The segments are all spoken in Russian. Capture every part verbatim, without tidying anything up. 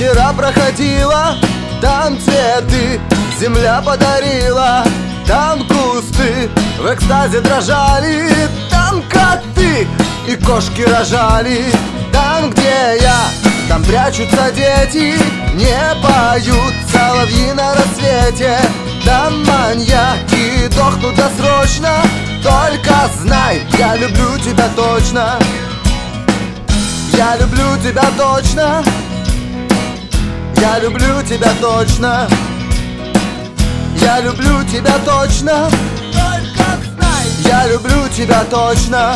вчера проходила, там цветы земля подарила, там кусты в экстазе дрожали, там коты и кошки рожали. Там, где я, там прячутся дети, не поют соловьи на рассвете. Там маньяки дохнут досрочно, только знай, я люблю тебя точно. Я люблю тебя точно. Я люблю тебя точно. Я люблю тебя точно. Только знай, я люблю тебя точно.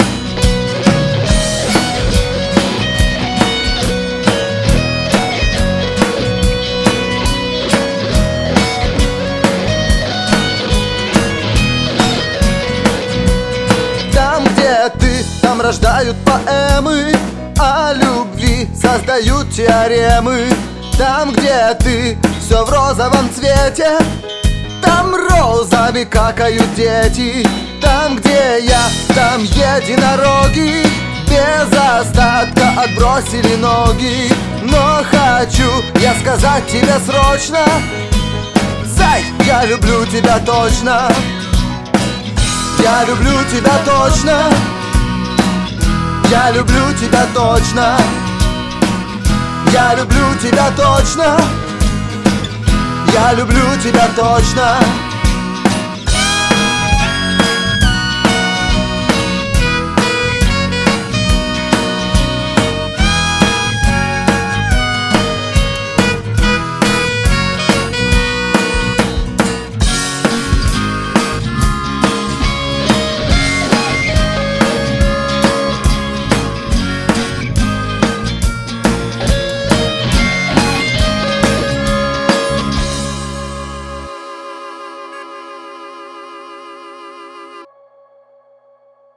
Там, где ты, там рождают поэмы, о любви создают теоремы. Там, где ты, все в розовом цвете, там розами какают дети. Там, где я, там единороги без остатка отбросили ноги. Но хочу я сказать тебе срочно: зай, я люблю тебя точно. Я люблю тебя точно. Я люблю тебя точно. Я люблю тебя точно. Я люблю тебя точно.